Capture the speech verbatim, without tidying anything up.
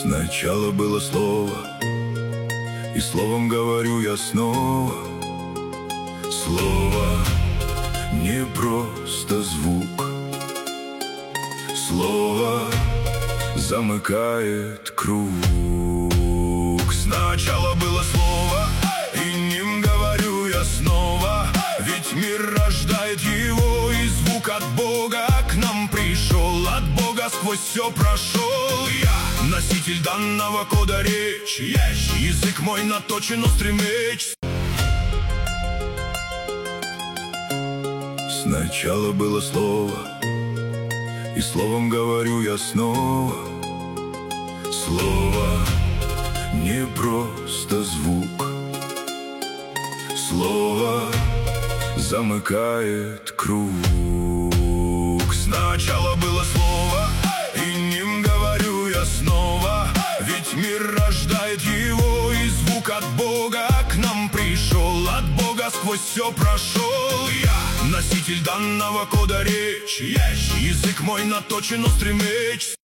Сначала было слово, и словом говорю я снова. Слово не просто звук, слово замыкает круг. Сначала было слово, и ним говорю я снова. Ведь мир рождает его, и звук от Бога к нам пришел. От Бога сквозь все прошел. Я носитель данного кода речи. Язык мой наточен острый меч. Сначала было слово, и словом говорю я снова. Слово не просто звук, слово замыкает круг. Сначала было слово, и ним говорю я снова. Ведь мир рождает его, и звук от Бога к нам пришел. От Бога сквозь все прошел. Я носитель данного кода речи. Язык мой наточен острый меч.